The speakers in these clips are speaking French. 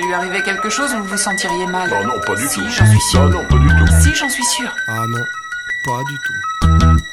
lui arrivait quelque chose, vous vous sentiriez mal. Non, non, pas du tout. Si, j'en suis sûre. Non, non, pas du tout. Si, j'en suis sûre. Ah non, pas du tout.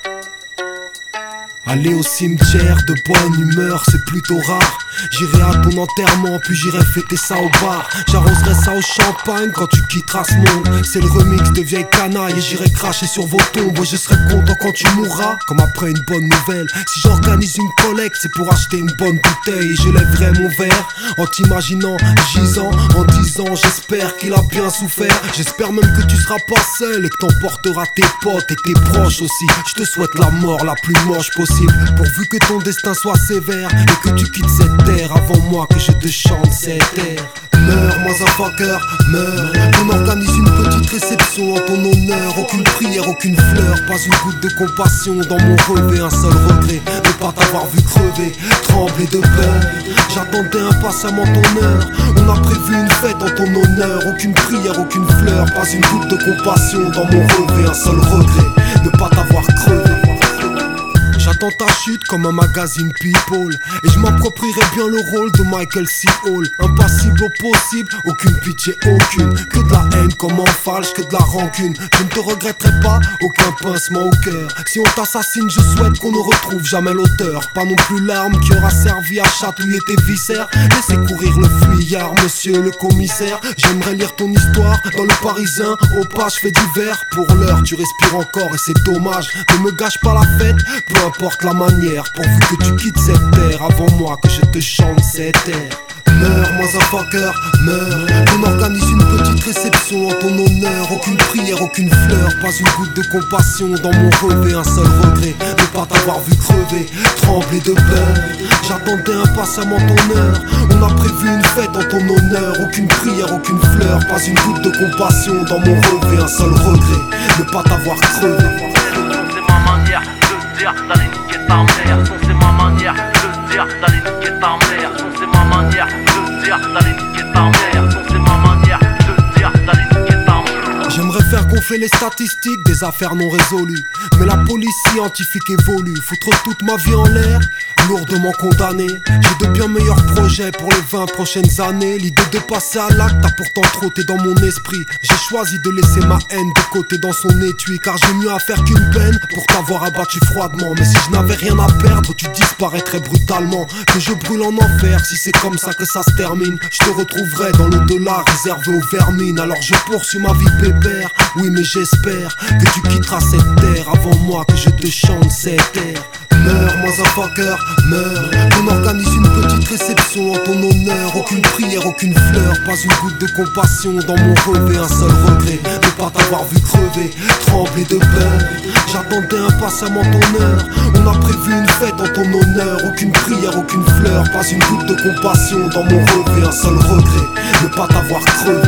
Aller au cimetière de bonne humeur, c'est plutôt rare. J'irai à ton enterrement, puis j'irai fêter ça au bar. J'arroserai ça au champagne quand tu quitteras ce monde. C'est le remix de vieilles canailles et j'irai cracher sur vos tombes. Je serai content quand tu mourras, comme après une bonne nouvelle. Si j'organise une collecte, c'est pour acheter une bonne bouteille. Et je lèverai mon verre en t'imaginant gisant, en disant j'espère qu'il a bien souffert. J'espère même que tu seras pas seul et que t'emporteras tes potes et tes proches aussi. Je te souhaite la mort la plus moche possible, pourvu que ton destin soit sévère et que tu quittes cette terre avant moi, que je te chante cette air. Meurs, motherfucker, meurs. On organise une petite réception en ton honneur. Aucune prière, aucune fleur, pas une goutte de compassion dans mon relevé. Un seul regret, ne pas t'avoir vu crever, trembler de peur. J'attendais impatiemment ton heure. On a prévu une fête en ton honneur. Aucune prière, aucune fleur, pas une goutte de compassion dans mon relevé. Un seul regret, ne pas t'avoir crevé. J'attends ta chute comme un magazine People, et je m'approprierai bien le rôle de Michael C. Hall. Impassible au possible, aucune pitié, aucune. Que de la haine comme en falche, que de la rancune. Je ne te regretterai pas, aucun pincement au cœur. Si on t'assassine, je souhaite qu'on ne retrouve jamais l'auteur. Pas non plus l'arme qui aura servi à chatouiller tes viscères. Laissez courir le fuyard, monsieur le commissaire. J'aimerais lire ton histoire dans le Parisien, aux pages faits divers. Pour l'heure, tu respires encore et c'est dommage. Ne me gâche pas la fête, peu importe la manière, pourvu que tu quittes cette terre avant moi, que je te chante cette air. Meurs, motherfucker, meurs. On organise une petite réception en ton honneur. Aucune prière, aucune fleur, pas une goutte de compassion dans mon relevé. Un seul regret, ne pas t'avoir vu crever, trembler de peur. J'attendais impatiemment ton heure. On a prévu une fête en ton honneur. Aucune prière, aucune fleur, pas une goutte de compassion dans mon relevé. Un seul regret, ne pas t'avoir crevé. C'est ma manière de dire d'aller niquer ta mère. C'est ma manière de dire d'aller niquer ta mère. C'est ma manière de dire d'aller niquer ta mère. C'est ma manière de dire d'aller niquer ta mère. J'aimerais faire gonfler les statistiques des affaires non résolues, mais la police scientifique évolue. Foutre toute ma vie en l'air, lourdement condamné. J'ai de bien meilleurs projets pour les 20 prochaines années. L'idée de passer à l'acte a pourtant trotté dans mon esprit. J'ai choisi de laisser ma haine de côté dans son étui, car j'ai mieux à faire qu'une peine pour t'avoir abattu froidement. Mais si je n'avais rien à perdre, tu disparaîtrais brutalement. Que je brûle en enfer, si c'est comme ça que ça se termine. Je te retrouverai dans l'au-delà réservé aux vermines. Alors je poursuis ma vie pépère, oui mais j'espère que tu quitteras cette terre avant moi, que je te chante cette air. Meurs, motherfucker, meurs. On organise une petite réception en ton honneur. Aucune prière, aucune fleur, pas une goutte de compassion dans mon relevé. Un seul regret, ne pas t'avoir vu crever, trembler de peur. J'attendais impatiemment ton heure. On a prévu une fête en ton honneur. Aucune prière, aucune fleur, pas une goutte de compassion dans mon relevé. Un seul regret, ne pas t'avoir crevé.